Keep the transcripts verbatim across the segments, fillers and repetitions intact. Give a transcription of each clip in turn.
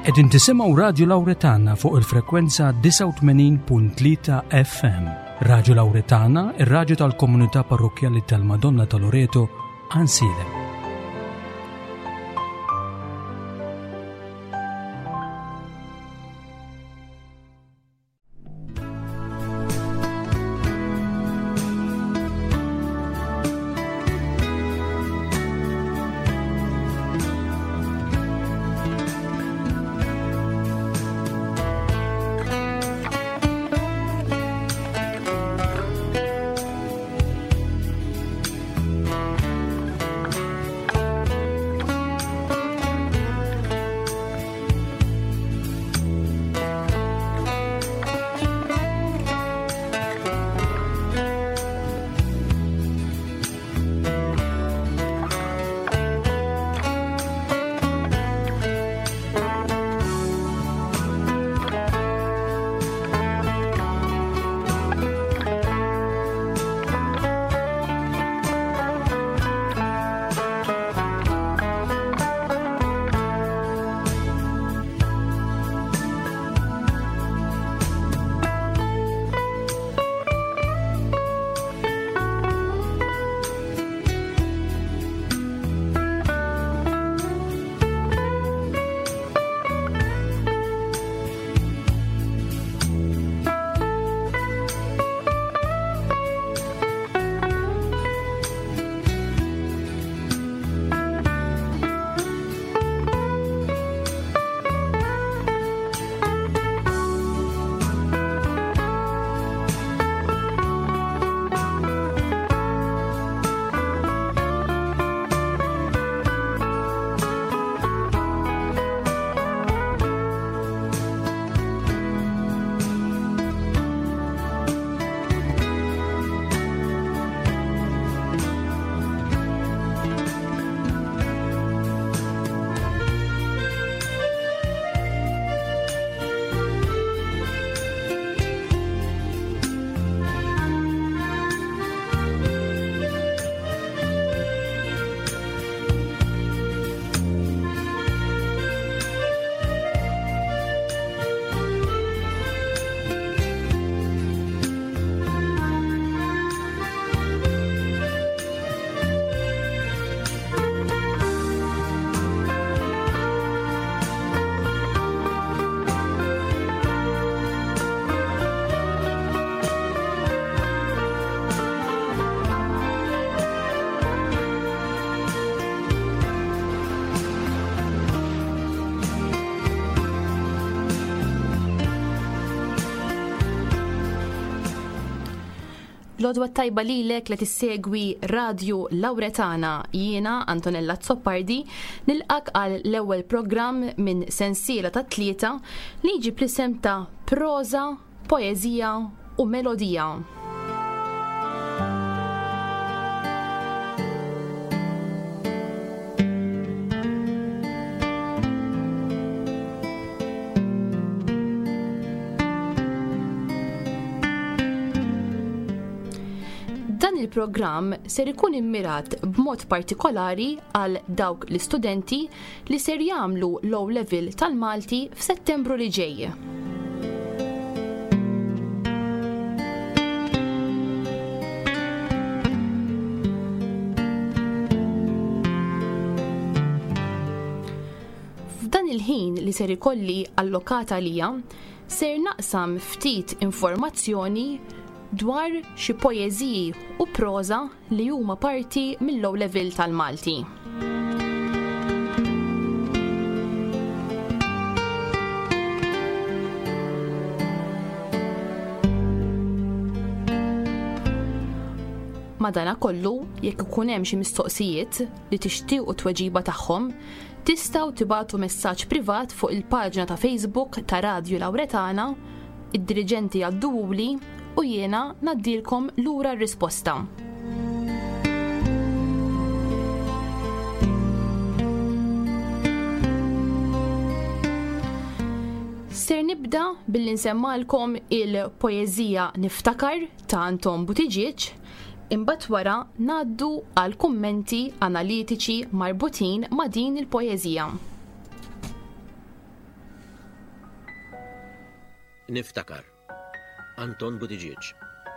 Qegħdin tisimgħu Radio Lawretana fuq il-frekwenza tisa' u tmenin punt tlieta F M. Radio Lawretana, ir-radju tal-Komunità Parrokjali tal-Madonna ta' Loreto, Ansilem. L-odwa tajba lilek li tissegwi Radio Lawretana, jiena Antonella Zoppardi, nilqak għal l-ewwel programm minn sensiela ta' tlieta li jġib l-isem ta' proza, poeżija u melodija. Il-programm ser ikun immirat b'mod partikolari għal dawk l-istudenti li ser jagħmlu low level tal-Malti f'Settembru li ġej. F'dan il-ħin li ser ikolli allokata lija, ser naqsam ftit informazzjoni dwar xi poeżiji u proza li huma parti mill-low level tal-Malti. Madankollu, jekk ikun hemm xi mistoqsijiet li tixtiequ tweġiba tagħhom, tistgħu tibagħtu messaġġ privat fuq il-paġna ta' Facebook ta' Radio Lawretana, id-diriġenti għadduwli u jiena naddilkom lura r-risposta. Ser nibda billi nsemmalkom il-poeżija Niftakar ta' Anton Buttigieg, imbagħad wara ngħaddu għal kummenti analitiċi marbutin ma' din il-poeżija. Niftakar. Anton Buttigieg.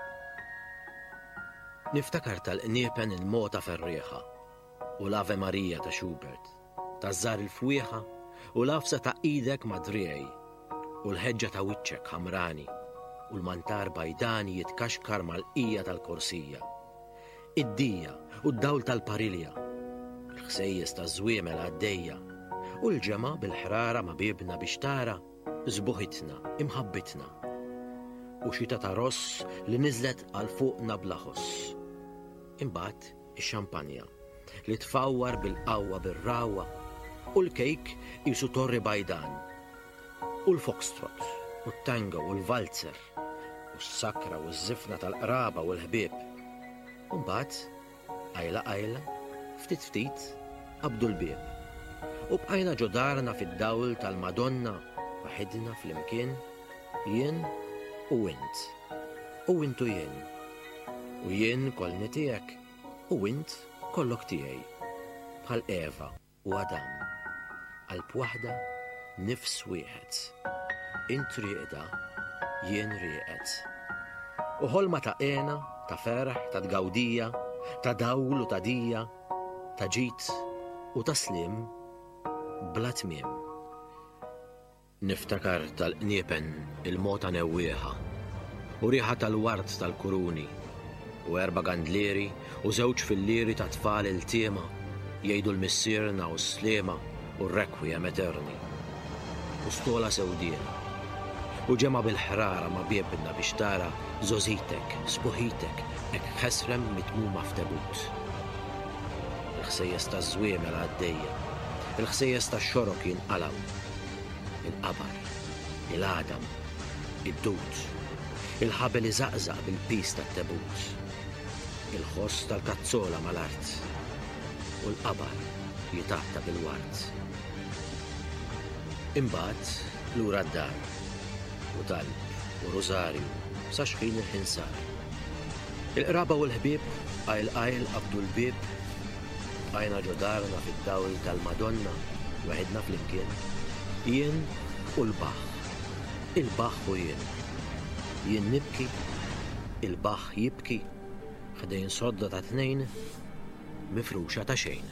Niftakar tal-qniepen il-mota ferrieħa u l-Ave Marija ta' Schubert, ta' żar il-fwieħa u l-afsa ta' idek madrijaj u l-ħeġġa ta' wiċċek ħamrani u l-mantar bajdani jitkaxkar mal-qija tal-korsija. Id-dija u d-dawl tal-parilja, l-ħsejjes ta' żwiemel għaddejja u l-ġema bil-ħrara ma' bibna biex tara żbuħitna, imħabbitna u xita ta' ross li niżlet għal fuqna blaħos. Imbagħad ix-xampanja li tfawwar bil-qawwa bir-rawwa u l-kejk qisu torri bajdan u l-foxtrot u t-tango u l-valzer u s-sakra u z-zifna tal-qraba u l-ħbieb. U mbagħad għajla għajla ftit ftit qabdu l-bieb u bqajna ġodarna fid-dawl tal-Madonna waħedna fl-imkien jien u int u intu jien u jien kollni tiegħek u int kollok tiegħi bħal Eva u Adam qalb waħda nifs wieħed. Int rieqda jien rieqed. U ħolma ta' qena, ta' ferħ, ta' tgawdija, ta' dawl u ta' dija, ta' ġid u ta' slim bla tmiem. Niftakar tal-qniepen il-mota newwieħa u riħa tal-wart tal-kuruni u erba' gandlieri u żewġ fillieri ta' tfal il-tiema jgħidu l-missierna u s-sliema u r-rekwiem eterni u stola sewdiena u ġema bil-ħrara ma' biebna biex tara żożitek, sbuħitek hekk ħesrem mitmuma f'tebut. Il-ħsejjes taż-żwiemel għaddejja, il-ħsejjes tax-xorok jinqalaw, il-qabar, il-għadam, id-dut, il-ħabel iżaqżaq bil-pis tat-tebut, il-ħoss tal-kazzola mal-art u l-qabar jitaħta bil-wart. Imbagħad lura d-dar u talb u rużarju sa xħin il-ħinsar. Il-qraba u l-ħbieb għajl għajl qabdu l-bieb għajna ġodarna fid-dawl tal-Madonna waħedna fl-imkien jien u l-baħ, il-baħ u jien. Jien nibki, il-baħ jibki, ħdejn sodda ta' tnejn, mifruxa ta' xejn.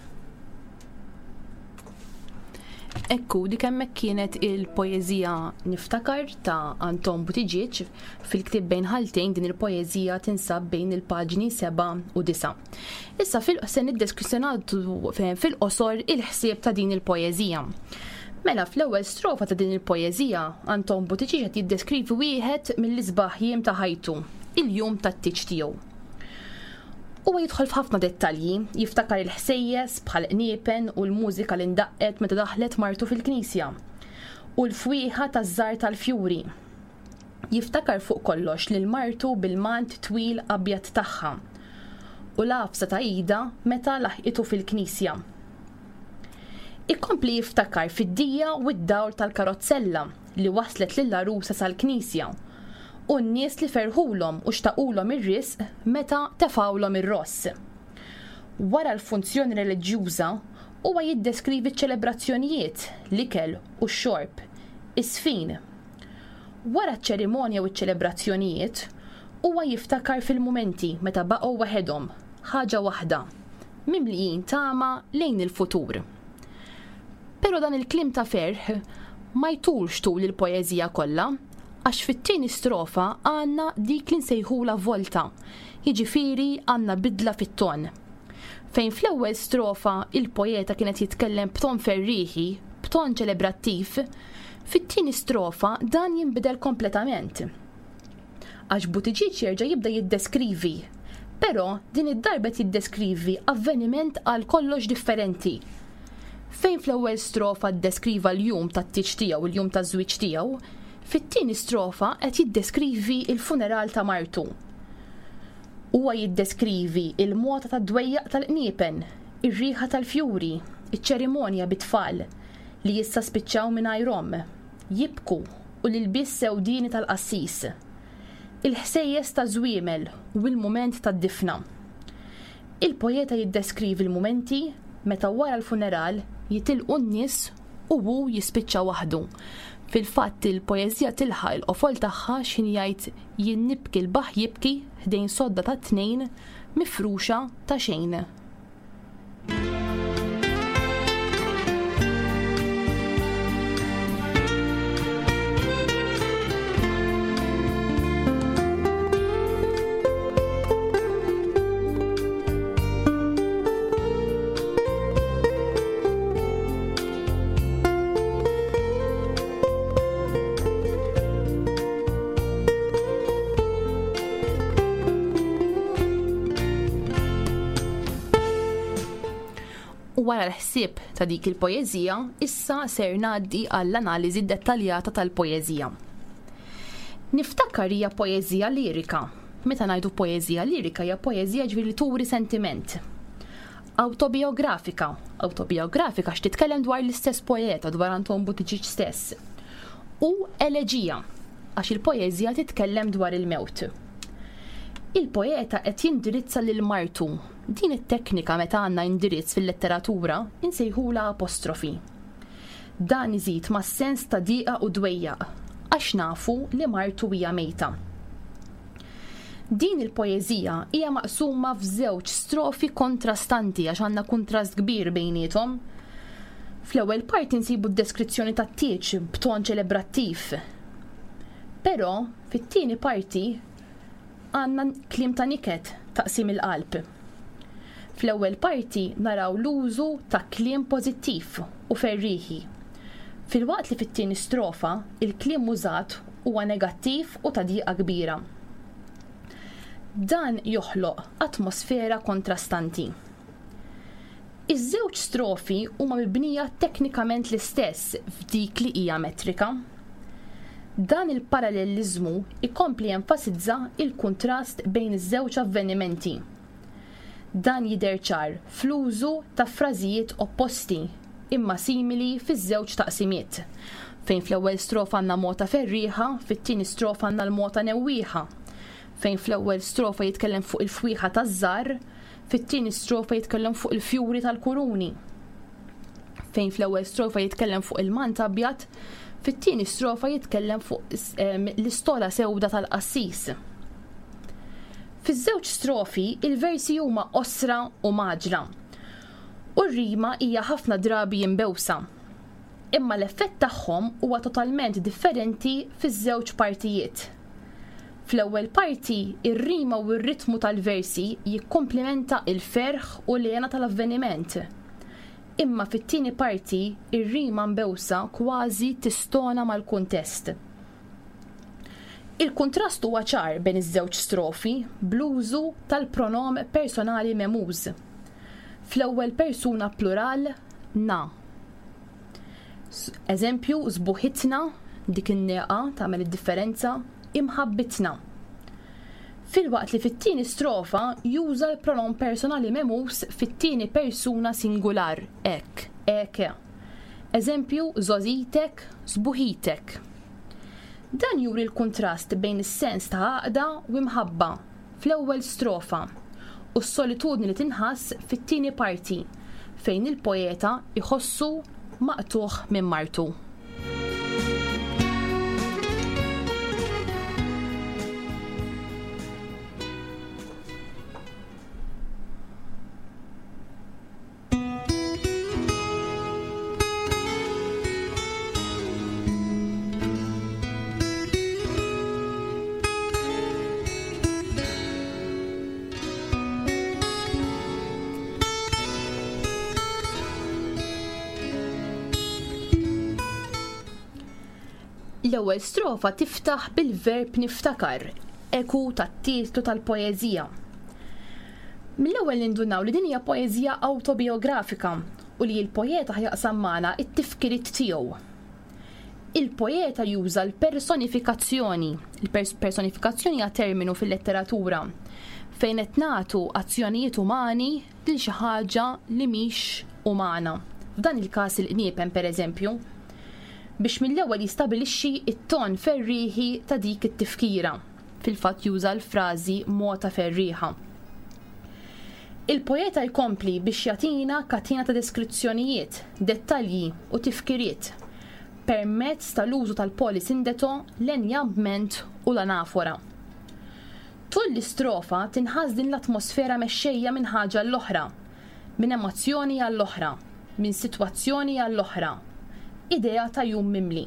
Ekku, dik hemmhekk kienet il-poeżija Niftakar ta' Anton Buttigieg. Fil-ktieb bejn ħaltejn din il-poeżija tinsab bejn il-paġni seba' u disa'. Issa fil-qosor niddeskussjonatu fil-qosor il-ħsieb ta' din il-poeżija. Mela fl-ewwel strofa ta' din il-poeżija, Anton Buttigieg qed jiddeskrivi wieħed mill-isbaħ-jiem ta' ħajtu, il-jum tat-tiġ tiegħu. Huwa jidħol f'ħafna dettalji, jiftakar il-ħsejjes bħal qniepen u l-mużika li ndaqqet meta daħlet martu fil-Knisja u l-fwieħa taż-żar tal-fjuri. Jiftakar fuq kollox lil martu bil-mant twil abjad tagħha u l-għafsa ta' ida meta laħqitu fil-Knisja. Ikkompli jiftakar fid-dija u d-dawl tal-karozzella li waslet lill-arusa sal-Knisja u n-nies li ferħulhom u xtaqulhom ir-risq meta tefawlhom ir-ross. Wara l-funzjoni reliġjuża huwa jiddeskrivi ċ-ċelebrazzjonijiet, l-ikel u x-xorb, is-sfin. Wara ċ-ċerimonja u ċ-ċelebrazzjonijiet huwa jiftakar fil-mumenti meta baqgħu waħedhom, ħaġa waħda, mimlijin tama lejn il-futur. Però dan il-klim ta' ferħ ma jtulx tul il-poeżija kollha, għax fit-tieni strofa għandna dik li nsejħula volta, jiġifieri għandna bidla fit-ton. Fejn fl-ewwel strofa il-poeta kienet jitkellem b'ton ferriħi, b'ton ċelebrattiv, fit-tieni strofa dan jinbidel kompletament. Għax Buttigieg jerġa' jibda jiddeskrivi, però din id-darba jiddeskrivi avveniment għal kollox differenti. Fejn fl-ewwel strofa ddeskriva l-jum tat-tiġ tiegħu, il-jum taż-żwieġ tiegħu, fit-tieni strofa qed jiddeskrivi il-funeral ta' martu. Huwa jiddeskrivi il-mota tad-dwejjaq tal-qniepen, ir-riħa tal-fjuri, iċ-ċerimonja bit-tfal li issa spiċċaw mingħajrhom, jibku u l-ilbies sewdini tal-qassis, il-ħsejjes ta' żwiemel u l-mument tad-difna. Il-poeta jiddeskrivi l-mumenti meta wara l-funeral jitilqu n-nies u hu jispiċċa waħdu. Fil-fatt il-poeżija tilħaq il-qofol tagħha x'in jgħid jien nibki l-baħ jibki ħdejn sodda ta' tnejn mifruxa ta' xejn. Wara l-ħsieb ta' dik il-poeżija, issa ser ngħaddi għall-analiżi dettaljata tal-poeżija. Niftakar hija poeżija lirika. Meta ngħidu poeżija lirika hija poeżija ġifieri li turi sentiment. Autobiografika. Autobiografika x'titkellem dwar l-istess poeta, dwar Anton Buttigieg stess. U eleġija, għax il-poeżija titkellem dwar il-mewt. Il-poeta qed jindirizza lil martu. Din it-teknika meta għandna indirizz fil-letteratura insejħula apostrofi. Dan iżid mas-sens ta' dieqa u dwejjaq, għax nafu li martu hija mejta. Din il-poeżija hija maqsuma f'żewġ strofi kontrastanti għax għandna kuntrast kbir bejniethom. Fl-ewwel parti nsibu d-deskrizzjoni tat-tieġ b'ton ċelebrattiv. Però fit-tieni parti għandna kliem ta' niket taqsim il-qalb. Fl-ewwel parti naraw l-użu ta' kliem pożittiv u ferriħi. Filwaqt li fit-tieni strofa il-kliem użat huwa negattiv u ta' dieqa kbira. Dan joħloq atmosfera kontrastanti. Iż-żewġ strofi huma mibnija teknikament l-istess f'dik li hija metrika. Dan il-paralleliżmu ikompli jenfasizza il-kuntrast bejn iż-żewġ avvenimenti. Dan jidher ċar fl-użu ta' frażijiet opposti imma simili fiż-żewġ taqsimiet. Fejn fl-ewwel strofa għandna mota ferriħa, fit-tieni strofa għandna l-mota newwieħa. Fejn fl-ewwel strofa jitkellem fuq il-fwieħa taż-żarr, fit-tieni strofa jitkellem fuq il-fjuri tal-kuruni. Fejn fl-ewwel strofa jitkellem fuq il-mant abjad, fit-tieni strofa jitkellem fuq l-istola sewda tal-qassis. Fiż-żewġ strofi il-versi huma osra u maġra. U r-rima hija ħafna drabi jimbewsa. Imma l-effett tagħhom huwa totalment differenti fiż-żewġ partijiet. Fl-ewwel parti ir-rima u r-ritmu tal-versi jikkomplementa il-ferħ u l-għena tal-avveniment. Imma fit-tieni parti ir-rima mbewsa kważi tistona mal-kuntest. Il-kontrast huwa ċar bejn iż-żewġ strofi bl-użu tal-pronom personali memuż. Fl-ewwel persuna plural na. Eżempju, żbuħitna dik in-neqa tagħmel id-differenza imħabbitna. Filwaqt li fit-tieni strofa juża l-pronom personali memuż fit-tieni persuna singular ek, eke. Eżempju, żożitek, żbuħitek. Dan juri l-kontrast bejn is-sens ta' għaqda u imħabba fl-ewwel strofa u s-solitudni li tinħass fit-tieni parti fejn il-poeta iħossu maqtuħ minn martu. L-ewwel strofa tiftaħ bil-verb niftakar, eku tat-titlu tal-poeżija. Mill-ewwel nindunaw li din hija poeżija autobiografika u li l-poeta ħjaqsam magħna t-tifkiriet tiegħu. Il-poeta juża l-personifikazzjoni. Il-personifikazzjoni hija terminu fil-letteratura fejn qed nagħtu azzjonijiet umani lil xi ħaġa li mhix umana. F'dan il-każ il-qniepen pereżempju, biex mill-ewwel jistabilixxi t-ton ferriħi ta' dik it-tifkira. Fil-fatt juża l-frażi mota ferriħa. Il-poeta jkompli biex jagħtina katina ta' deskrizzjonijiet, dettalji u tifkiriet permezz tal-użu tal-polisindeto, l-enjambment u l-anafora. Tul l-istrofa tinħass din l-atmosfera mexxejja minn ħaġa l-oħra, minn emozzjoni għall-oħra, minn sitwazzjoni għall-oħra, idea ta' jum mimli.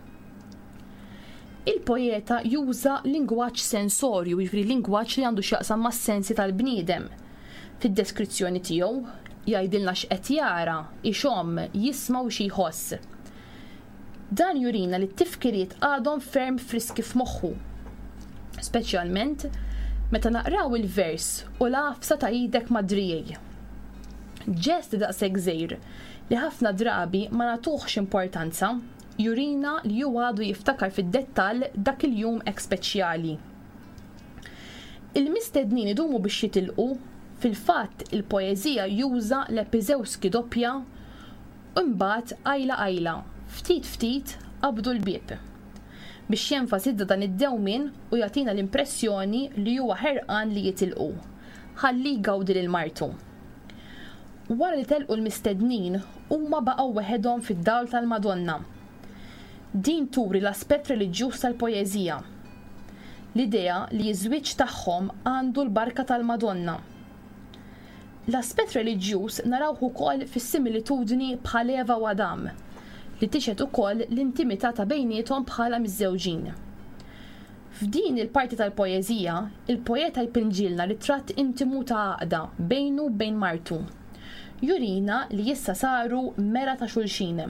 Il-poeta juża lingwaġġ sensorju, jiġri lingwaġġ li għandu x'jaqsam mas-sensi tal-bniedem. Fid-deskrizzjoni tiegħu jgħidilna x'qed jara, ixomm, jisma' u xi jħoss. Dan jurina li t-tifkiriet għadhom ferm friski f'moħħu, speċjalment meta naqraw il-vers u l-għafsa ta' idek madrijej. Ġest daqshekk żgħir li ħafna drabi ma nagħtuhx importanza jurina li ju għadu jiftakar fid-dettall dak il-jum ek speċjali. Il-mistednin idumu biex jitilqu, fil-fatt il-poezija juża l-epizewski doppja u mbagħad għajla għajla, ftit ftit qabdu l-bieb biex jenfasizza dan id-dewmien u jagħtina l-impressjoni li huwa ħerqan li jitilqu, ħalli jgawdi lil martu. Wara li telqu l-mistednin huma baqgħu weħedhom fid-dawl tal-Madonna. Din turi l-aspett reliġjuż tal-poeżija. L-idea li ż-żwieġ tagħhom għandu l-barka tal-Madonna. L-aspett reliġjuż narawh ukoll fis-similitudni bħal Eva u Adam, li tixed ukoll l-intimità ta' bejniethom bħala miż-żewġin. F'din il-parti tal-poeżija, il-poeta jpinġilna ritratt intimu ta' għaqda bejnu bejn martu. Jurina li issa saru mera ta' xulxin.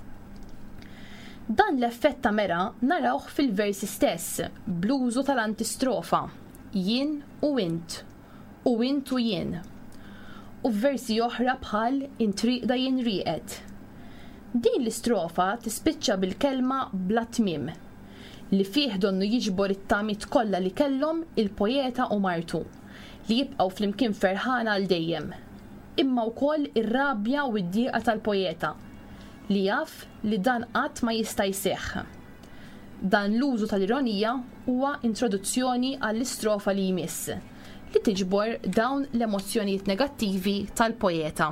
Dan l-effett ta' mera narawh fil-versi stess, blużu tal-antistrofa, jien u int, u int u jien. U f'versi oħra bħal intriqda jien riqet. Din l-istrofa tispiċċa bil-kelma bla tmiem, li fih donnu jiġbor it-tamit kollha li kellhom il-poeta u martu, li jibqgħu flimkien ferħana għal dejjem, imma wkoll ir-rabja u d-dieqa tal-poeta, li jaf li dan qatt ma jista' jseħħ. Dan l-użu tal-ironija huwa introduzzjoni għall-istrofa li jmiss, li tiġbor dawn l-emozzjonijiet negattivi tal-poeta.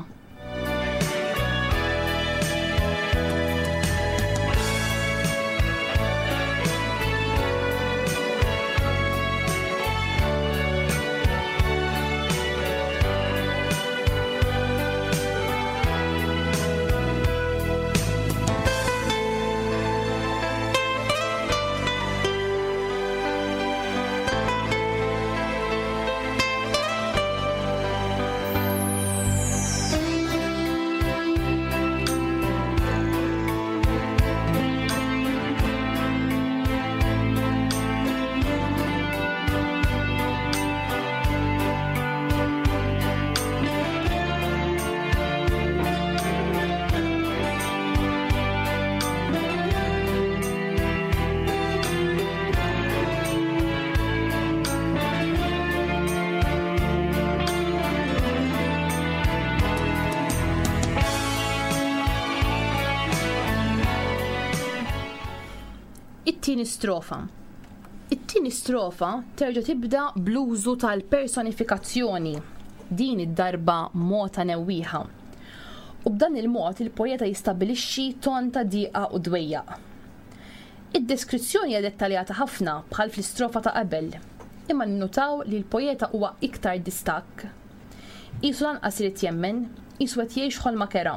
It-tieni strofa. It-tieni strofa terġa' tibda bl-użu tal-personifikazzjoni, din id-darba mota newwieħa. U b'dan il-mod il-poeta jistabbilixxi ton ta' dieqa u dwejjaq. Id-deskrizzjoni hija dettaljata ħafna bħal fl-istrofa ta' qabel, imma nnutaw li l-poeta huwa iktar distakk. Qisu lanqas irid jemmen, qisu qed jgħix ħolma kera.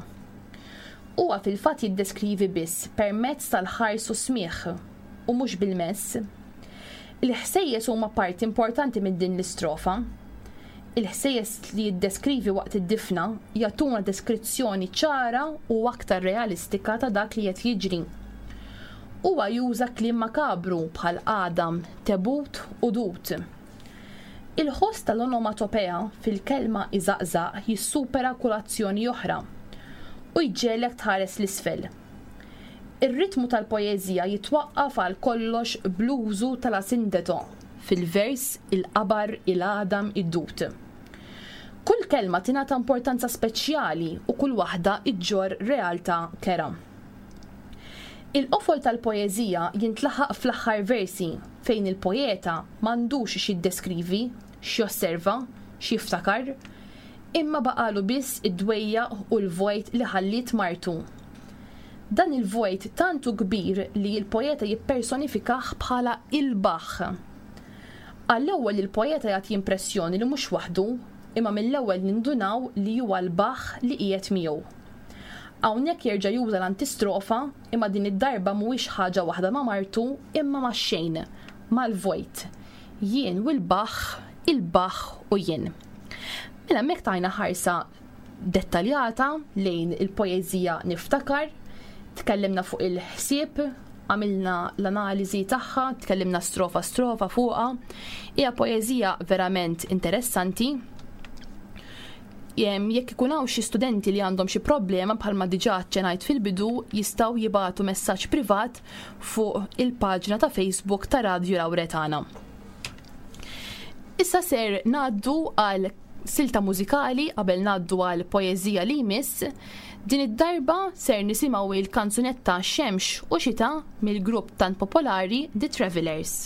Huwa fil-fatt jiddeskrivi biss permezz tal-ħars u smigħ u mhux bil-mess. Il-ħsejjes huma parti importanti minn din l-istrofa. Il-ħsejjes li jiddeskrivi waqt id-difna jagħtuna deskrizzjoni ċara u aktar realistika ta' dak li qed jiġri. Huwa juża kliem makabru bħal Adam, tebut u dut. Il-ħoss tal-onomatopea fil-kelma iżaqżaq jissupera kulazzjoni oħra u jġelek tħares l-isfel. Ir-ritmu tal-poeżija jitwaqqaf għal kollox bl-użu tal-asindeto fil-vers, il-qabar, il-Adam, id-dut. Kull kelma tingħata importanza speċjali u kull waħda iġġor realtà kera. Il-qofol tal-poeżija jintlaħaq fl-aħħar versi fejn il-poeta m'għandux xi jiddeskrivi, x'josserva, x'jiftakar, imma baqalu biss id-dwejja u l-vojt li ħallit martu. Dan il-vojt tantu kbir li l-poeta jippersonifikah bħala il-baħ. Għall-ewwel il-poeta jagħti impressjoni li mhux waħdu, imma mill-ewwel nindunaw li huwa l-baħ li qiegħed miegħu. Hawnhekk jerġa' juża l-antistrofa imma din id-darba mhuwiex ħaġa waħda ma' martu imma ma' xejn, mal-vojt. Jien u l-baħ, il-baħ u jien. Mela hemmhekk tajna ħarsa dettaljata lejn il-poeżija niftakar, tkellimna fuq il-ħsieb, għamilna l-analiżi tagħha, tkellimna strofa strofa fuqha. Hija poeżija verament interessanti. Jekk ikun hawn xi studenti li għandhom xi problema bħalma diġà ċenajt fil-bidu jistgħu jibagħtu messaġġ privat fuq il-paġna ta' Facebook ta' Radio Lawretana. Issa ser ngħaddu għal silta mużikali qabel ngħaddu għal poeżija li jmiss. Din id-darba ser nisimgħu il-kanzunetta Xemx u Xita mill-grupp tant popolari The Travelers.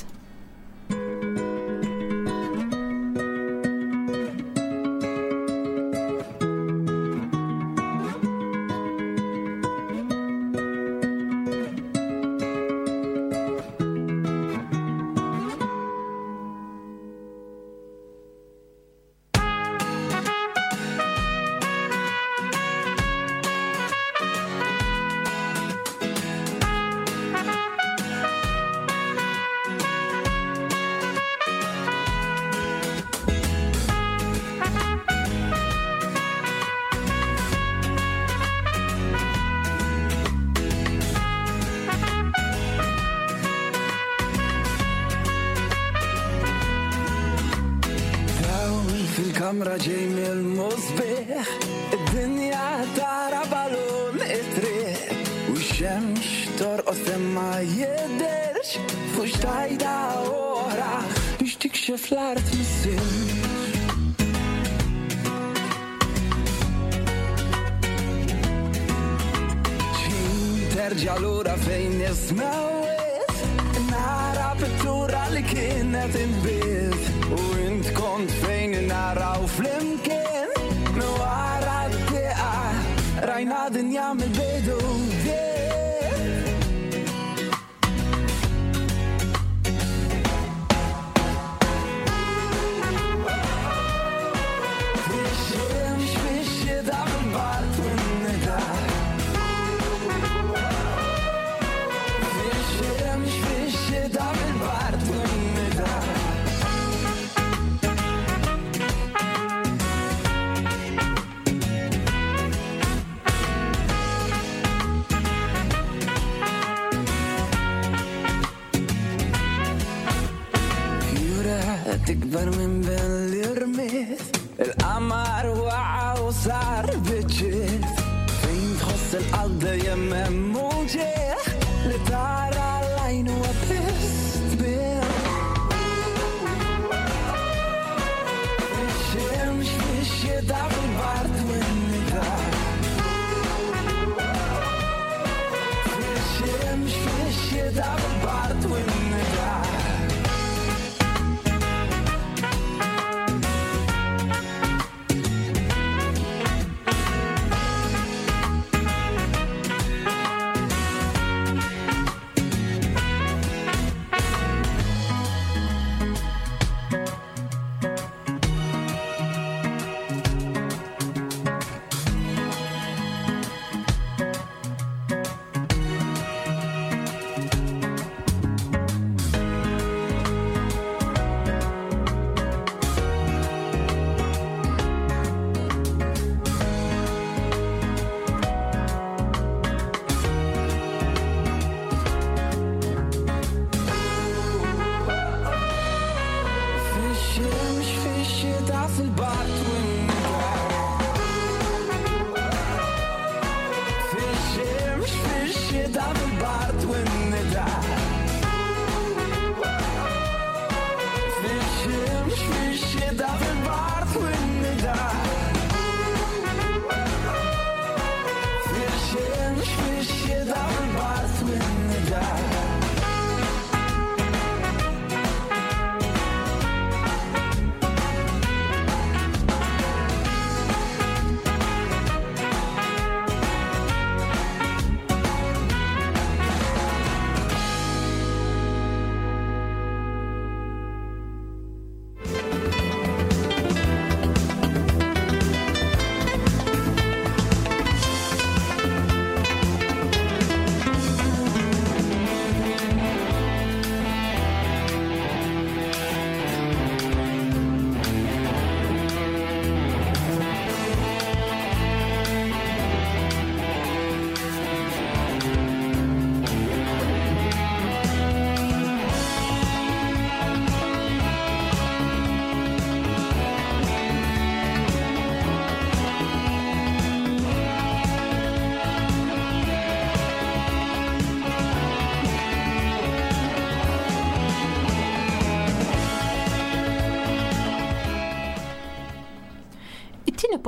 kamra ġej mill-musbih, id-dinja tara balun it-triq, u x-xemx torqos imma jidherx, fux tajda oħra biex tikxef l-art mis-silx. Terġa' lura fejn nismawet, nara pittura li kienet inbit, u int kont fejn naraw flimkien, nwara d-diqa, rajna dinja mill-bidu tikber minn ben li rmiet, il-qamar waqa u sar biċċiet, fejn tħoss il-qalb dejjem hemm ġieħ li tara l-għajn huwa biss tbieħ. Ix-xemx fix-xita fil-bart u n-nidar, ix-xemx fix-xita fil-bart u n-nidar.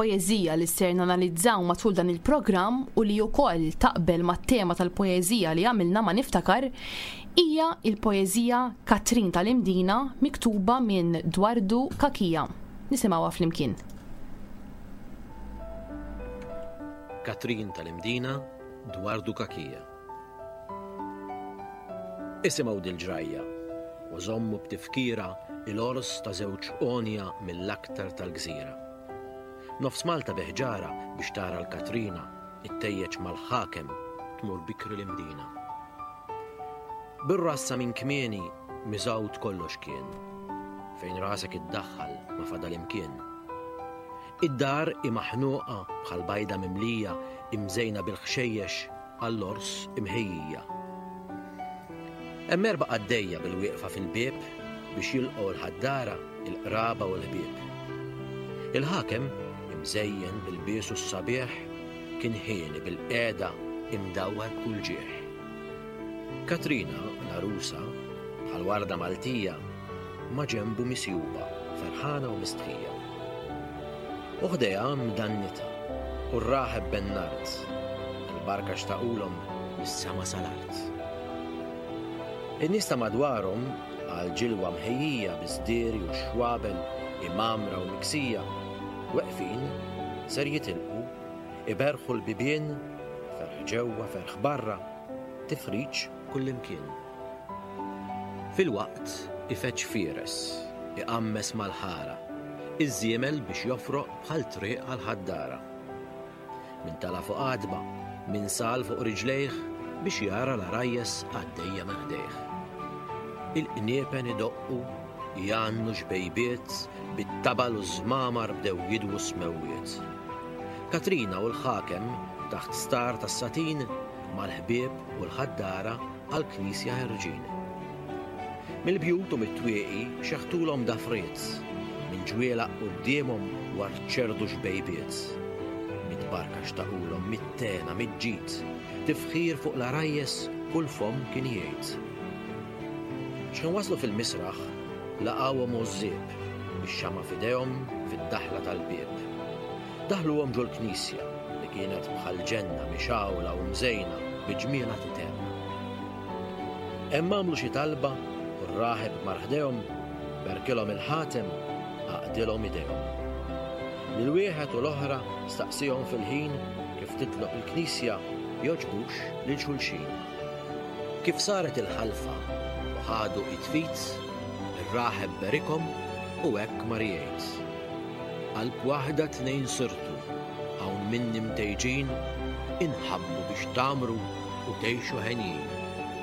tal-poeżija li ser nanalizzaw matul dan il-programm u li wkoll taqbel mat-tema tal-poeżija li għamilna ma niftakar hija il-poeżija Katrin tal-Imdina miktuba minn Dwardu Kakija. Nisimgħuha flimkien. Katrin tal-Imdina, Dwardu Kakija. Isimgħu dil-ġrajja u żommu b'tifkira il-ors ta' żewġ qonja mill-aktar tal-gżira. Nofs Malta beħġara biex tara l-Katrina ittejjeġ mal-ħakem tmur bikri l-Imdina. Bir-rassa minn kmieni miżawt kollox kien, fejn rasek iddaħħal ma fadal imkien. Id-dar imaħnuqa bħal bajda mimlija imżejna bil-ħxejjex għall-ors imħejjija. Hemm erba' għaddejja bil-wieqfa fil-bieb biex jilqgħu l-ħaddara, il-qraba u l-ħbieb. Il-ħakem imżejjen bil-biesu s-sabiħ kien ħieni bil-qiegħda imdawwar kull ġieħ. Katrina, l-arusa, bħal warda Maltija, ma ġembu misjuba, ferħana u mistħija. Uħdejha mdannita u rraħeb ben-nard, il-barka xtaqulhom mis-sema sal-art. In-nies ta' madwarhom għal ġilwa mħejjija biżdieri u xwabel, imamra u miksija, weqfin ser jitilqu, iberħu l-bibien, ferħ ġewwa, ferħ barra, tifriġ kullimkien. Fil-waqt ifeċ fieres, iqammes mal-ħara, iż-żiemel biex jofroq bħal triq għal-ħaddara. Min tala fuq qadba, min sal fuq riġlejh biex jara l-arajjes għaddejja meħdejh. Il-qniepen idoqqu, jannu xbejbiet, bit-tabal u żmamar bdew jidwu smewwiet. Katrina u l-ħakem taħt star tas-satin mal-ħbieb u l-ħaddara għall-Knisja ħerġin. Mill-bjut u mit-twieqi xeħtulhom dafriet, minn ġwielaq qudiemhom war ċerdu xbejbiet. Mit-barka xtaqulhom mit-tena, mit-ġid, tifħir fuq l-arajjes kull fom kien jgħid. X'kien waslu fil-misraħ laqgħuhom użżieb bix-xama f'idejhom fid-daħla tal-bieb. Daħluhom ġol knisja li kienet bħal ġenna mixawla u mżejna biġmiela titenna. Hemm għamlu xi talba u r-raħeb marħdejhom berkilhom il-ħatem għaqdilhom idejhom. Lil-wieħed u l-oħra staqsihom fil-ħin kif titloq il-Knisja joġbux lil xulxin. Kif saret il-ħalfa u ħadu it-tfit, ir-raħeb berikom u hekk Marijejt. Qalb waħda tnejn sirtu, hawn minni mtejġin, inħabbu biex tagħmru u tgħixu ħenjin.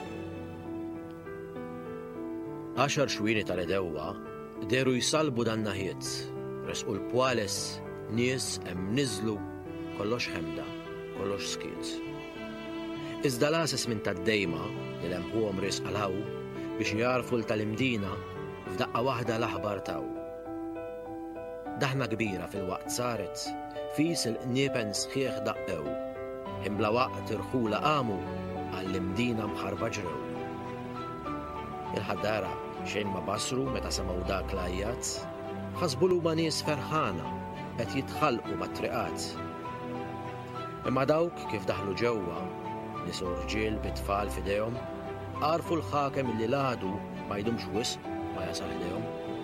Għaxar xwieni tal-edewwa deru jsalbu dan naħiet, resqu l-pwales, nies hemm niżlu, kollox ħemda, kollox skiet. Iżda l-għases minn tad-dejma li lemħuhom risqalhaw biex jarfu l-tal-Imdina f'daqqa waħda l-aħbar taw. Daħna kbira fil-waqt saret, fis il-qniepen sħiħ daqqew, imbla waqt irħula qamu għall-Imdina mħarba ġrew. Il-ħaddara xejn ma basru meta semgħu dak l-ajjat, ħasbulu ma nies ferħana qed jitħallqu mat-triqat. Imma dawk kif daħlu ġewwa, nies u rġiel bit-tfal f'idejhom, għarfu l-ħakem li l-għadu ma jdumx wisq ma jasal ħdejhom.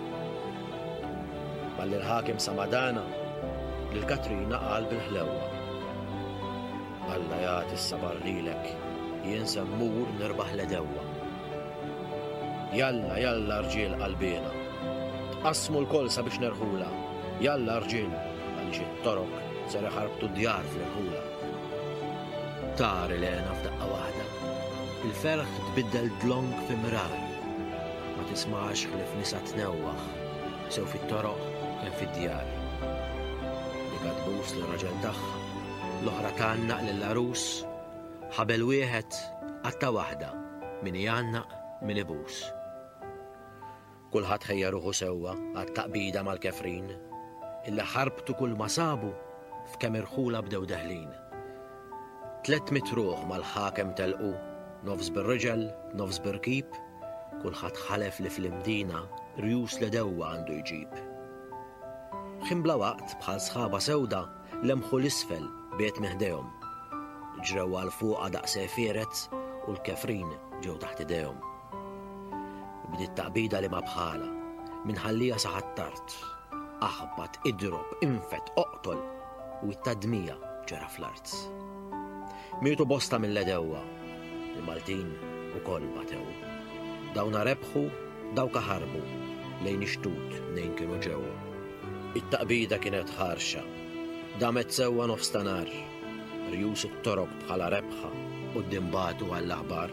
Malli l-ħakem samadana lil Katrina qal bil-ħlewwa. Alla jagħti s-sabar lilek, jien semmur nirbaħ l-edewwa. Jalla, jalla rġiel qalbina, tqassmu l-kol sabiex nerħula, jalla rġiel għaliex it-torok ser iħarbtu d-djar fl-irħula. Tari lena f'daqqa waħda, il-ferħ tbiddel dlong fi mirar, ma tismax ħlif nisa tnewwaħ, sew fit-toroq kien fid-djar. Li katbus l-raġel tagħha, l-oħra tgħannaq lill-arus, ħabel wieħed għatta waħda min jgħannaq min ibus. Kulħadd ħejja ruħu sewwa għat-taqbida mal-kefrin, illa ħarbtu kull ma sabu f'kemm irħula bdew deħlin. Tlet mitruħ mal-ħakem telqu, nofs bir-riġel, nofs bir-kib, kulħadd ħalef li fl-Imdina rjus l-edewwa għandu jġib. Bħin bla waqt bħal sħaba sewda lemħu l-isfel biet meħdejhom. Ġrew għal fuq daqs fieret u l-kefrin ġew taħt idejhom. Bdiet taqbida li ma bħala minħallija saħat-tart. Aħbat, idrob, infet, oqtol u it-tadmija ġara fl-art. Mietu bosta mill-edewwa, il-Maltin ukoll batew. Dawna rebħu, dawka ħarbu, lejn ixtut nejn kienu ġew. It-taqbida kienet ħarxa, damet sewwa nofs ta' nar, rjus it-torok bħala rebħa u d-dimbatu għall-aħbar.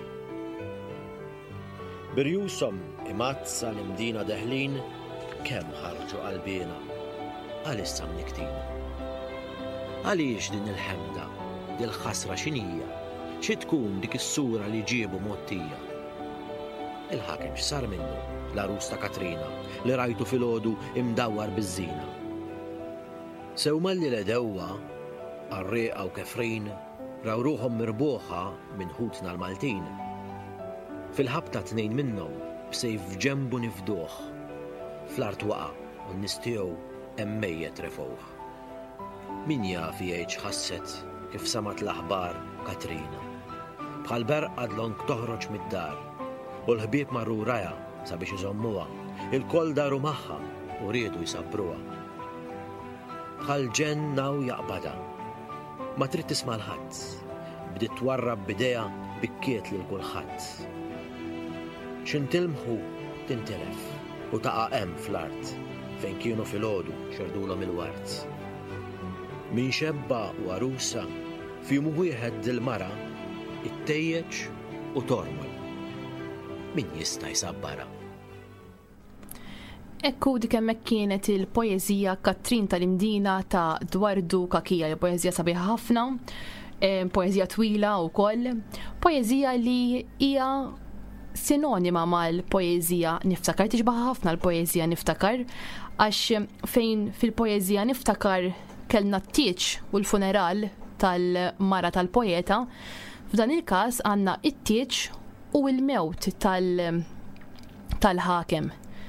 Birjusom imazza l-imdina deħlin kemm ħarġu qalbina għalissa mniktin. Għaliex din il-ħemda, dil-ħasra x'inhija, xi tkun dik is-sura li ġiebu mottija. Il-ħakem x'sar minnu l-arus ta' Katrina li rajtu filgħodu imdawwar biż-żina. Sewmalli l-edewwa għarrieqa u kefrin raw ruħhom mirbuħa minn ħutna l-Maltin. Fil-ħabta tnejn minnhom b'sejf ġembu nifduh. Fl-art waqa' u n-nies tiegħu hemm mejjed refuh. Min jaf jgħid x'ħasset kif samat l-aħbar Katrina. Bħal berqa dlonk toħroġ mid-dar u l-ħbieb marru raja sabiex iżommuha, il-koll daru magħha u riedu jsabbruha. Bħal ġenna u jaqbada, ma trid tisma' l-ħadd, bdiet twarrab bidejha bikkiet lil kulħadd. X'intilmħu tintilef u taqa' hemm fl-art fejn kienu filgħodu xerdulhom il-wart. Min xebba u arusa f'jum wieħed dil-mara ittejjeġ u tormol. Min jista' jsabbara. Ekku dik hemmhekk kienet il-poeżija Katrin tal-Imdina ta' Dwardu Kakija, poeżija sabiħa ħafna, poeżija twila wkoll, poeżija li hija sinonima mal-poeżija niftakar, tixbaħ ħafna l-poeżija niftakar, għax fejn fil-poeżija niftakar kellna t-tieċ u l-funeral tal-mara tal-poeta, f'dan il-każ għandna it-tieċ u l-mewt tal-ħakem.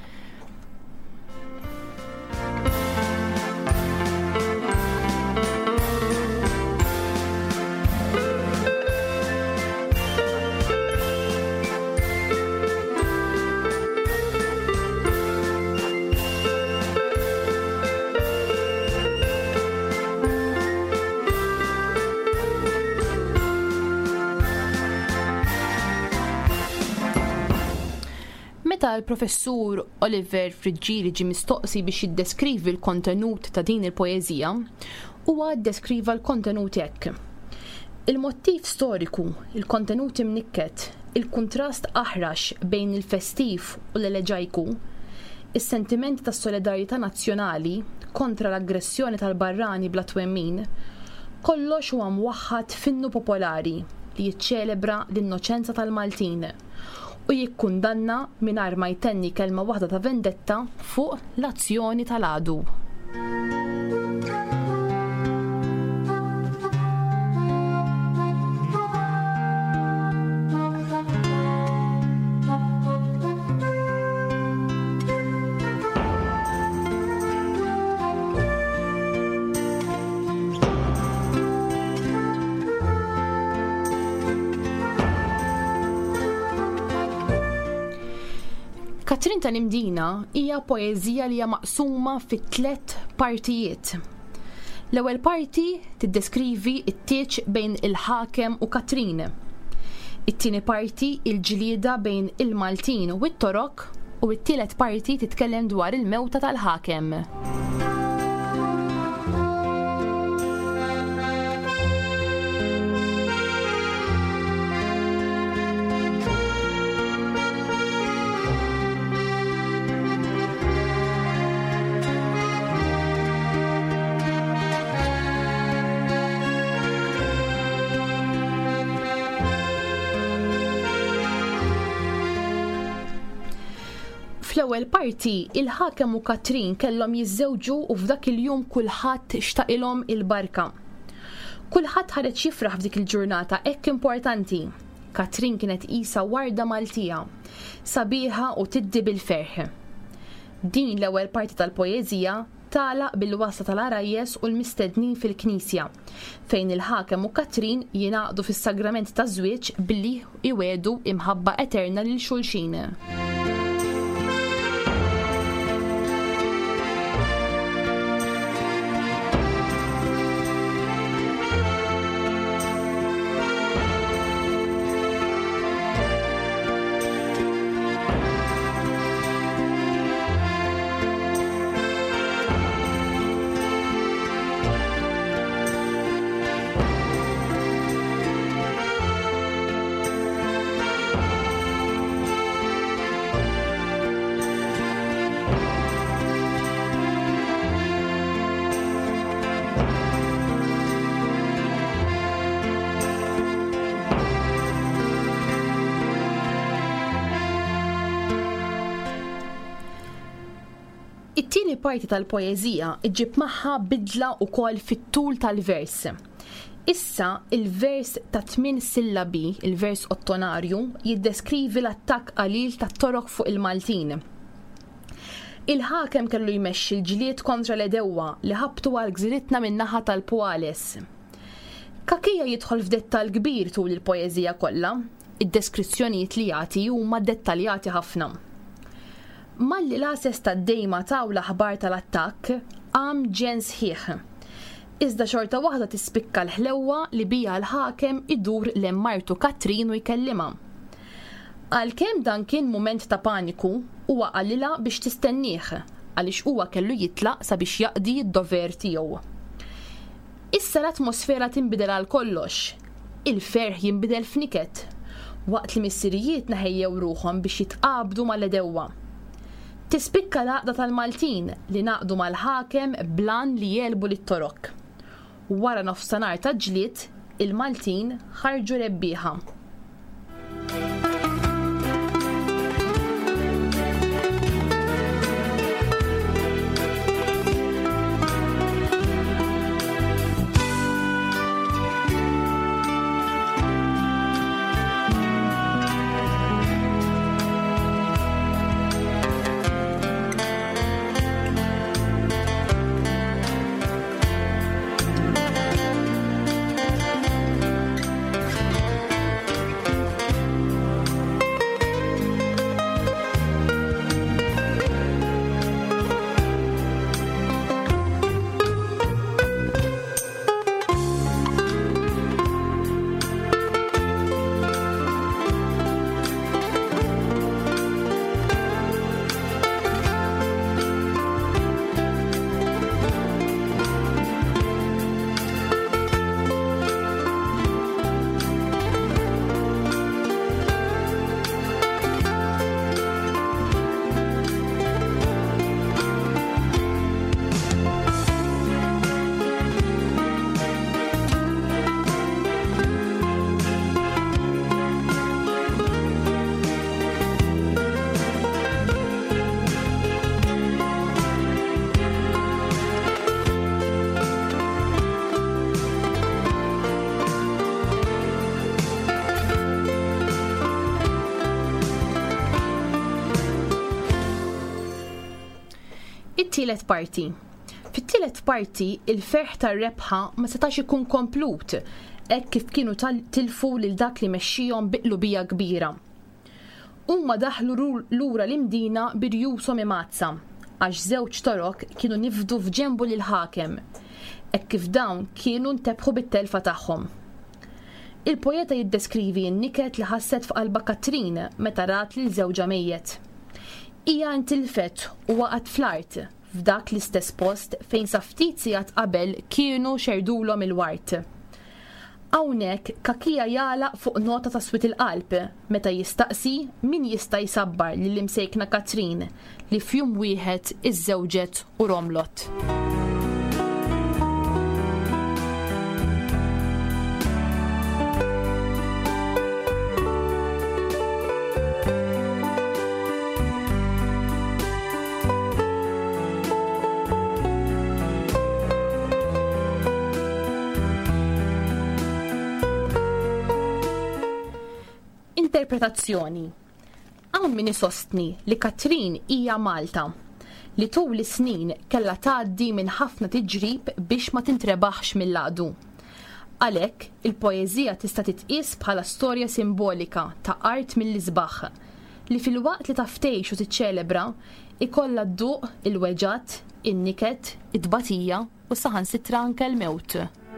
Meta l-professur Oliver Friġġieri ġie mistoqsi biex jiddeskrivi l-kontenut ta' din il-poeżija, huwa ddeskriva l-kontenut hekk. Il-mottiv storiku, il-kontenut imnikket, il-kuntrast aħrax bejn il-festiv u l-eleġajku, is-sentiment tas solidarjetà nazzjonali kontra l-aggressjoni tal-barrani bla twemmin, kollox huwa mwaħħad finnu popolari li jiċċelebra l-innoċenza tal-Maltin u jikkundanna mingħajr ma jtenni kelma waħda ta' vendetta fuq l-azzjoni tal-għadu. Katrin tal-Imdina hija poeżija li hija maqsuma fi tliet partijiet. L-ewwel parti tiddeskrivi t-tieċ bejn il-ħakem u Katrin. It-tieni parti il-ġlieda bejn il-Maltin u t-Torok u t-tielet parti titkellem dwar il-mewta tal-ħakem. Fl-ewwel parti, il-ħakem u Katrin kellhom jiżżewġu u f'dak il-jum kulħadd xtaqilhom il-barka. Kulħadd ħareġ jifraħ f'dik il-ġurnata hekk importanti. Katrin kienet qisha warda Maltija, sabiħa u tiddi bil-ferħ. Din l-ewwel parti tal-poeżija tagħlaq bil-wasta tal-arajjes u l-mistednin fil-Knisja, fejn il-ħakem u Katrin jingħaqdu fis-sagrament ta' żwieġ billi iwedu imħabba eterna lil xulxin. It-tieni parti tal-poeżija iġġib magħha bidla wkoll fit-tul tal-vers. Issa il-vers ta' tmien sillabi, il-vers ottonarju, jiddeskrivi l-attakk qalil tat-toroq fuq il-Maltin. Il-ħakem kellu jmexxi l-ġlied kontra l-Edewwa li ħabtu għal gżiritna min-naħa tal-Pwales. Kakija jidħol f'dettall kbir tul il-poeżija kollha, id-deskrizzjonijiet li jagħti huma dettaljati ħafna. Malli l-ases tad-dejma taw l-aħbar tal-attakk għam ġen sħiħ. Iżda xorta waħda tispikka l-ħlewwa li bija l-ħakem idur l-emmartu Katrin u jkellima. Għalkemm dan kien mument ta' paniku, huwa qalilha biex tistennieh għaliex huwa kellu jitlaq sabiex jaqdi d-dover tiegħu. Issa l-atmosfera tinbidel għal kollox. Il-ferħ jinbidel f'niket, waqt li missirijiet naħejjew ruħhom biex jitqabdu mal-Edewwa. Tispikka l-għaqda tal-Maltin li naqdu mal-ħakem blan li jelbu lit-toroq. Wara nofsinhar ta' ġlied, il-Maltin ħarġu rebbieħa. It-tielet parti. Fit-tielet parti il-ferħ tar-rebħa ma setax ikun komplut, hekk kif kienu tilfu lil dak li mexxihom biqlubija kbira. Huma daħlu lura l-imdina birjushom imazza, għax żewġ toroq kienu nifdu f'ġenbu lil ħakem, hekk kif dawn kienu ntebħu bit-telfa tagħhom. Il-poeta jiddeskrivi n-niket li ħasset f'qalba Katrin meta rat lil żewġa mejjed. Hija ntilfet u waqgħet fl-art f'dak l-istess post fejn sa ftit sigħat qabel kienu xerdulhom il-wart. Hawnhekk Kakija jagħlaq fuq nota ta' swit il-qalb meta jistaqsi min jista' jsabbar lill-imsejkna Katrin li f'jum wieħed iżżewġet u romlot. Interpretazzjoni. Hawn min isostni li Katrin hija Malta. li tul is-snin kellha tgħaddi minn ħafna tiġrib biex ma tintrebaħx mill-għadu. Għalhekk, il-poeżija tista' titqies bħala storja simbolika ta' art mill-isbaħ li fil-waqt li taftejx u tiċċelebra ikollha d-duq, il-weġat, in-niket, id-tbatija u saħansitra anke l-mewt.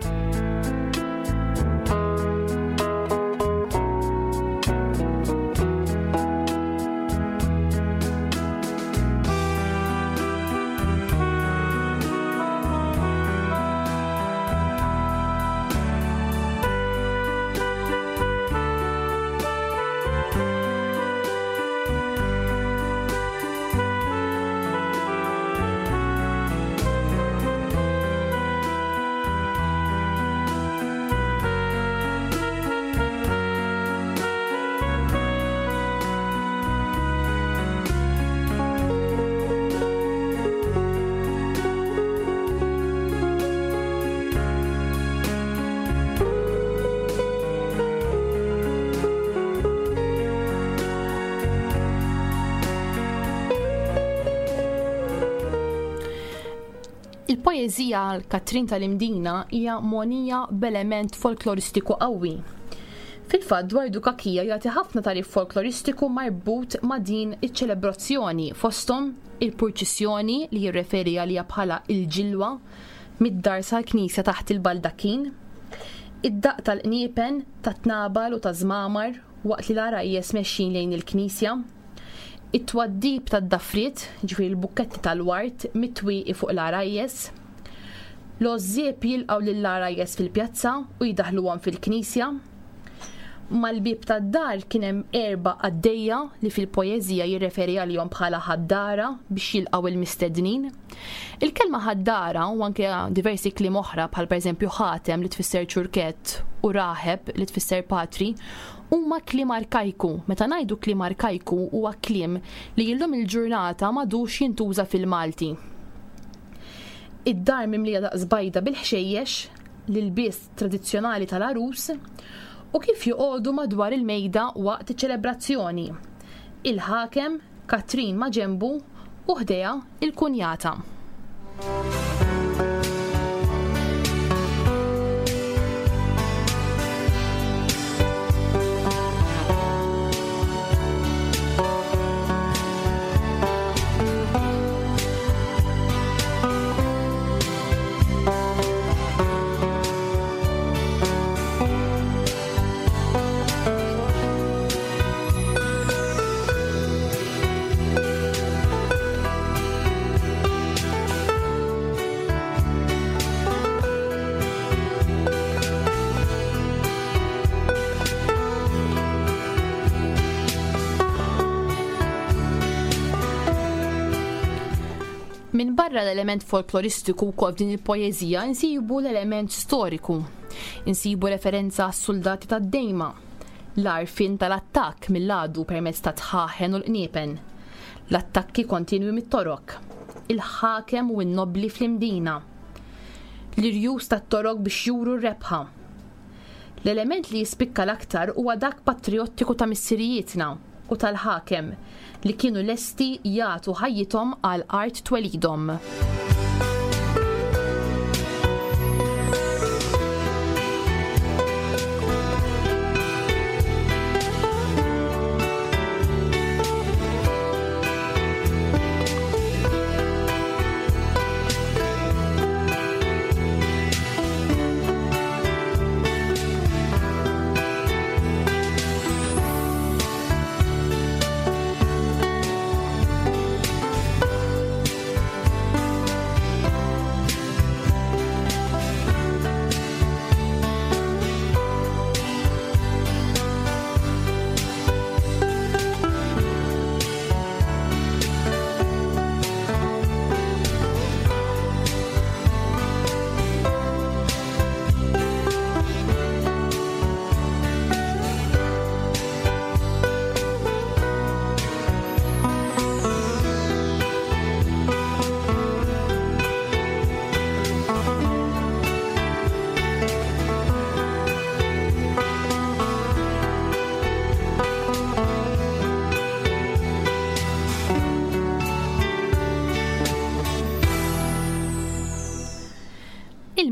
Il-poeżija għal Katrin tal-Imdina hija monija b'element folkloristiku qawwi. Fil-fatt dwar Dukakija jagħti ħafna tarif folkloristiku marbut ma' din iċ-ċelebrazzjoni fosthom il-purċissjoni li jirreferi għalija bħala il-ġilwa mid-dar sal-knisja taħt il-baldakin, id-daq tal-qniepen tat-tnabal u taż-żmamar waqt li l-għarajjes mexxin lejn il-knisja, it-twaddib tad-dafriet, ġifieri l-bukketti tal-wart mitwieqi fuq l-għarajjes, l-għożżieb jilqgħu lill-għarajjes fil-pjazza u jidaħluhom fil-knisja. Mal-bib tad-dar kien hemm erba' għaddejja li fil-poeżija jirreferi għalihom bħala ħaddara biex jilqgħu il-mistednin. Il-kelma ħaddara u anke diversi kliem oħra bħal pereżempju ħatem li tfisser ċurkett u raħeb li tfisser patri huma kliem arkajku. Meta ngħidu kliem arkajku huwa kliem li llum il-ġurnata m'għadux jintuża fil-Malti. Id-dar mimlija daqs bajda bil-ħxejjex l-ilbies tradizzjonali tal-arus u kif joqogħdu madwar il-mejda waqt iċ-ċelebrazzjoni. Il-ħakem, Katrin ma' ġenbu u ħdejha il-kunjata. Min barra l-element folkloristiku wkoll f'din il-poeżija insibu l-element storiku. Insibu referenza għas-soldati tad-dejma, l-għarfien tal-attakk mill-għadu permezz ta' tħaħen u l-qniepen, l-attakki kontinwi mit-torok, il-ħakem u n-nobli fl-imdina, l-irjus tat-torok biex juru r-rebħa. L-element li jispikka l-aktar huwa dak patriottiku ta' missirijietna u tal-ħakem li kienu lesti jagħtu ħajjithom għal art twelidhom.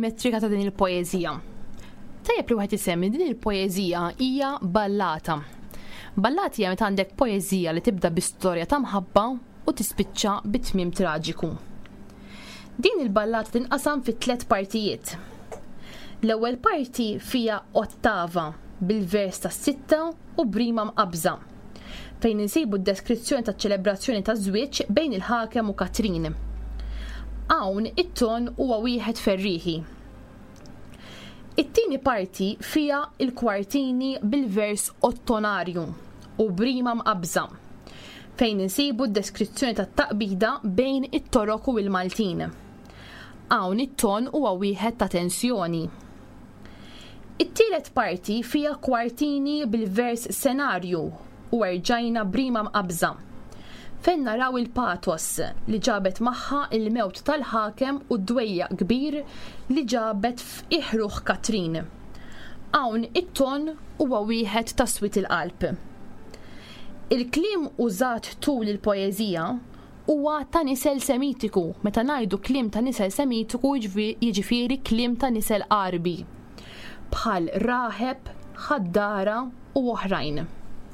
il-metrika ta' din il-poeżija. Tajjeb li wieħed isemmi din il-poeżija hija ballata. Ballati hija meta għandek poeżija li tibda bi-storja ta' mħabba u tispiċċa bit-tmiem traġiku. Din il-ballata tinqasam fi tliet partijiet. L-ewwel parti fija ottava bil-vers ta' sitta u brima mqabża, fejn insibu d-deskrizzjoni ta' ċelebrazzjoni ta' żwieġ bejn il-ħakem u Katrin. Hawn it-ton huwa wieħed ferriħi. It-tieni parti fija il-kwartini bil-vers ottonarju u brima mqabża, fejn insibu d-deskrizzjoni tat-taqbida bejn it-Torok u l-Maltin. Hawn it-ton huwa wieħed ta' tensjoni. It-tielet parti fija kwartini bil-vers senarju u erġajna brima mqabża, fejn naraw il-patos li ġabet magħha il-mewt tal-ħakem u d-dwejja kbir li ġabet f'iħruħ Katrin. Hawn it-ton huwa wieħed ta' swit il-qalb. Il-kliem użat tul il-poeżija huwa ta' nisel semitiku. Meta ngħidu kliem ta' nisel semitiku jiġifieri kliem ta' nisel qarbi, bħal raħeb, ħaddara u oħrajn.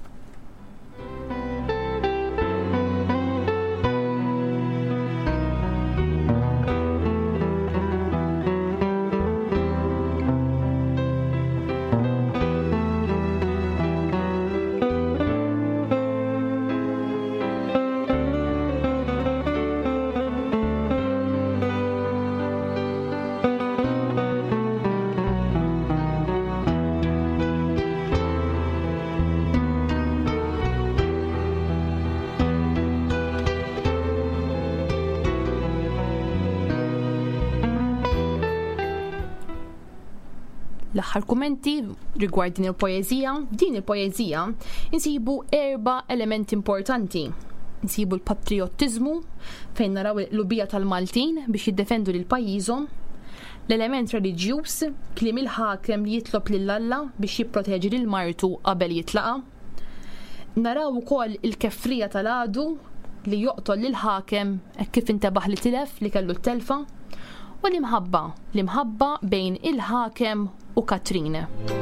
L-aħħar kummenti rigward din il-poeżija, din il-poeżija insibu erba' elementi importanti. Insibu l-patriottiżmu fejn naraw l-lubija tal-Maltin biex jiddefendu lil pajjiżhom, l-element reliġjuż, kliem il-ħakem li jitlob lill-Alla biex jipproteġi lil martu qabel jitlaqa. Naraw ukoll il-keffrija tal-għadu li joqtol lil ħakem hekk kif intebaħ li tilef li kellu t-telfa, u l-imħabba, l-imħabba bejn il-ħakem u Katrin.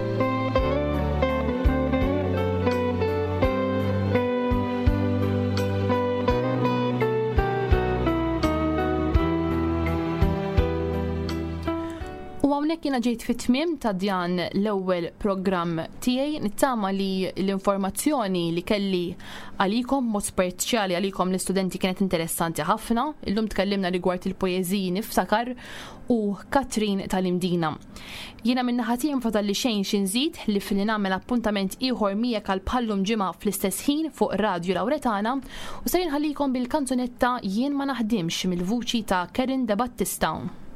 U hawnhekk jiena ġejt fit-tmiem ta' dan l-ewwel programm tiegħi, nittama li l-informazzjoni li kelli għalikom mod speċjali għalikom l-istudenti kienet interessanti ħafna. Illum tkellimna rigward il-poeżiji niftakar u Katrin tal-Imdina. Jiena minn naħa tiegħi mfadal li xejn xi nżid li fili nagħmel appuntament ieħor miegħek għal bħallum ġimgħa fl-istess ħin fuq Radju Lawretana u se jinħallikom bil-kanzunetta Jien ma naħdimx mill-vuċi ta' Kerin De Battista.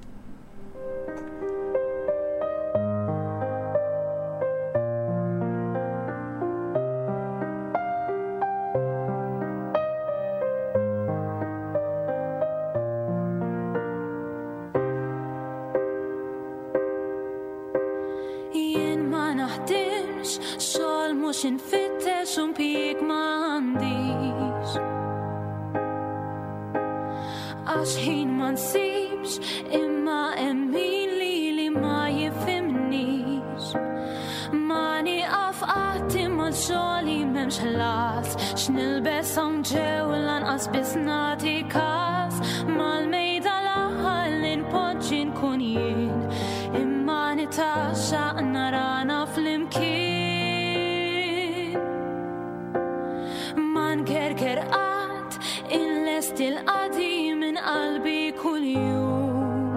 Mux infittex un pik m'għandix għax ħin ma nsibx imma emmin li li ma jifimnix ma niqaf qatti mal-xogħol li m'hemmx ħlas x'nilbes hawn ġew lanqas biss nagħti każ mal-mejda l-aħħar li npoġġi nkun jien imma nitaxxaq narana flimkien kerker qatt inlest il-qadi minn qalbi kuljum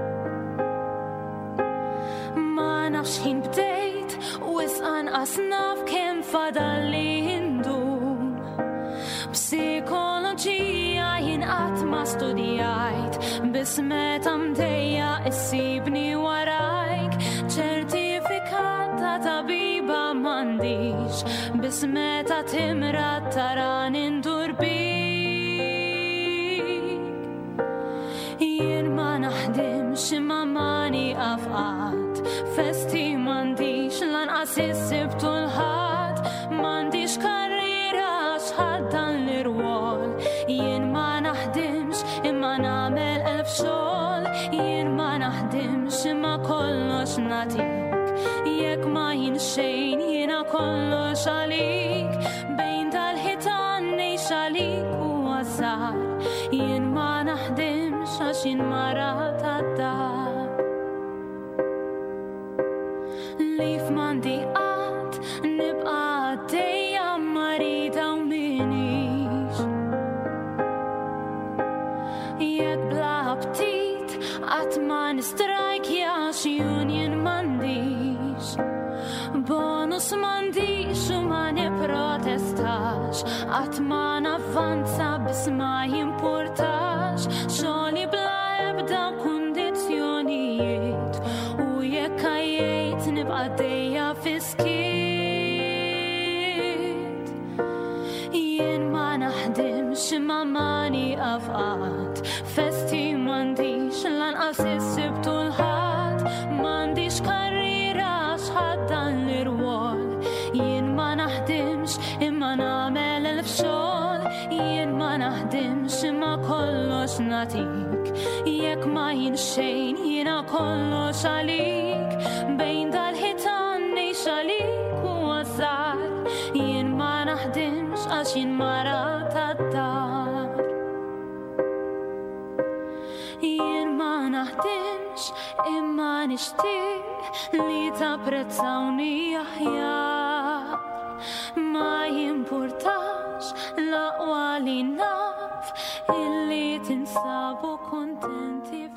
ma nafx ħin bdejt u isqanqas naf kemm fadal li ndum psikoloġija jien qatt ma studjajt biss meta mdejja issibni warajk ċertifikat ta' tabiba m'għandix biss meta timrat taran indur bik jien ma naħdimx imma ma nieqaf qatt festi m'għandix lanqas issibtu l-ħadd m'għandix karriera x'ħaddan l-irwol jien ma naħdimx imma nagħmel elf xogħol jien ma naħdimx imma natik, jekk ma jinxejn jiena kollox għalik, bejn tal-ħitan nejx għalik u għazzar, jien ma naħdimx għax jien mara tad-dar. Li f'mandi qatt nibqa' għaddejja marita u minix, jekk bla aptit qatt ma nistrajkja xi union m'għandix, bonus m'għandix u ma nipprotestax, qatt ma navvanza biss ma jimpurtax, xogħli bla ebda kundizzjonijiet u jekk għajjejt nibqa' dejja fiskiet. Jien ma naħdimx imma mani qafqat, festi m'għandix lanqas issibtu l-ħadd, m'għandix karriera x'ħaddan l-irwol, jien ma naħdimx imma nagħmel elf xogħol, jien ma naħdimx imma kollox natik, jekk ma jinxejn jiena kollox għalik, bejn dal-ħitan nejx għalik u għazzar, jien ma naħdimx għax jien mara tad-dar. Jien ma naħdimx imma nixtieq li tapprezzawni aħjar, ma jimpurtax l-aqwa li naf illi tinsabu kontenti